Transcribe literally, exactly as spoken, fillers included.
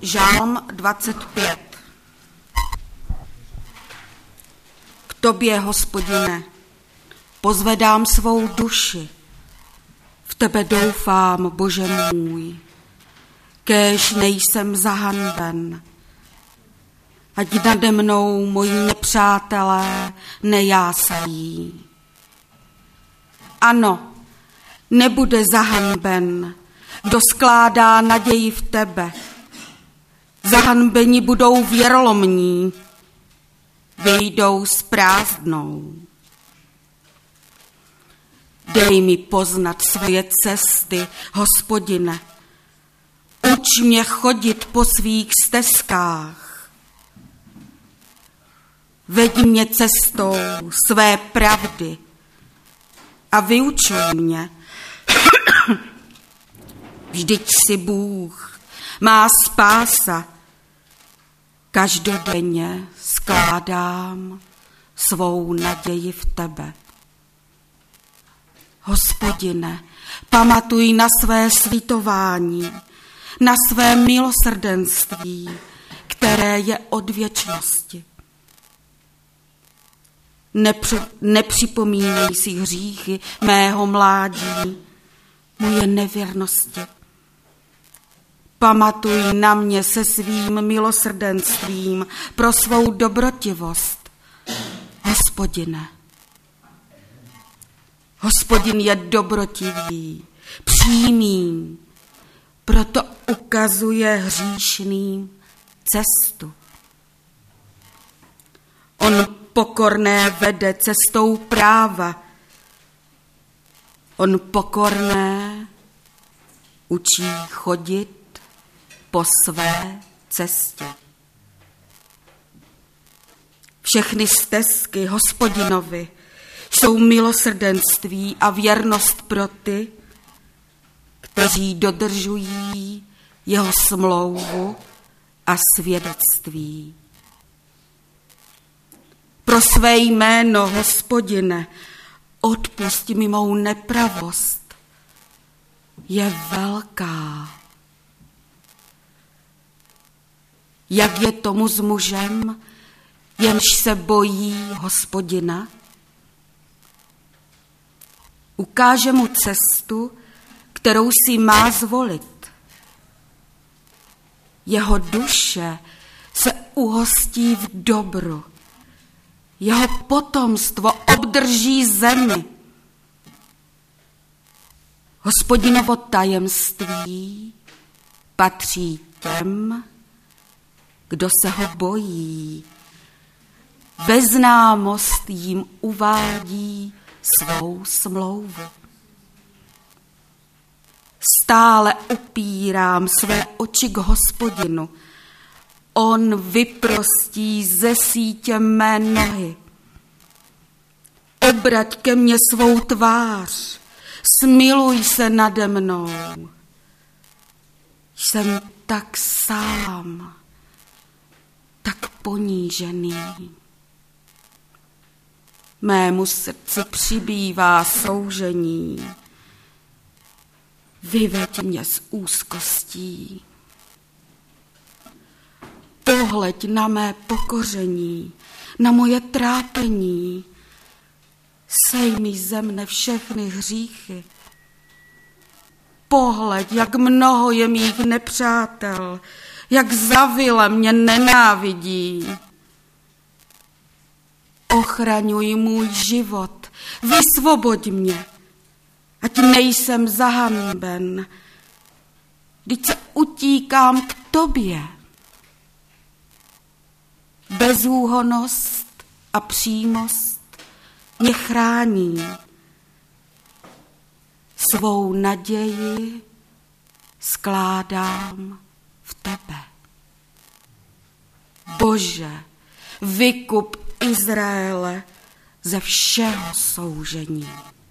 Žálm dvacet pět. K tobě, Hospodine, pozvedám svou duši, v tebe doufám, Bože můj, kéž nejsem zahanben, ať nade mnou moji nepřátelé nejásají. Ano, nebude zahanben, kdo skládá naději v tebe. Zahanbeni budou věrolomní, vyjdou s prázdnou. Dej mi poznat svoje cesty, Hospodine. Uč mě chodit po svých stezkách. Veď mě cestou své pravdy a vyučuj mě. Vždyť jsi Bůh, má spása. Každodenně skládám svou naději v tebe. Hospodine, pamatuj na své slitování, na své milosrdenství, které je od věčnosti. Nepři, nepřipomínej si hříchy mého mládí, moje nevěrnosti. Pamatuj na mě se svým milosrdenstvím pro svou dobrotivost, Hospodine. Hospodin je dobrotivý, přímý, proto ukazuje hříšným cestu. On pokorné vede cestou práva. On pokorné učí chodit po své cestě. Všechny stezky Hospodinovi jsou milosrdenství a věrnost pro ty, kteří dodržují jeho smlouvu a svědectví. Pro své jméno, Hospodine, odpusť mi mou nepravost, je velká. Jak je tomu s mužem, jenž se bojí Hospodina? Ukáže mu cestu, kterou si má zvolit. Jeho duše se uhostí v dobru. Jeho potomstvo obdrží zemi. Hospodinovo tajemství patří těm, kdo se ho bojí. Beznámost jim uvádí svou smlouvu. Stále upírám své oči k Hospodinu. On vyprostí ze sítě mé nohy. Obrať ke mně svou tvář, smiluj se nade mnou. Jsem tak sám, tak ponížený. Mému srdci přibývá soužení. Vyveď mě z úzkostí. Pohleď na mé pokoření, na moje trápení. Sej mi ze mne všechny hříchy. Pohleď, jak mnoho je mých nepřátel, jak zavile mě nenávidí. Ochraňuj můj život, vysvoboď mě, ať nejsem zahanben, vždyť se utíkám k tobě. Bezúhonnost a přímost mě chrání. Svou naději skládám v tebe. Bože, vykup Izraele ze všeho soužení.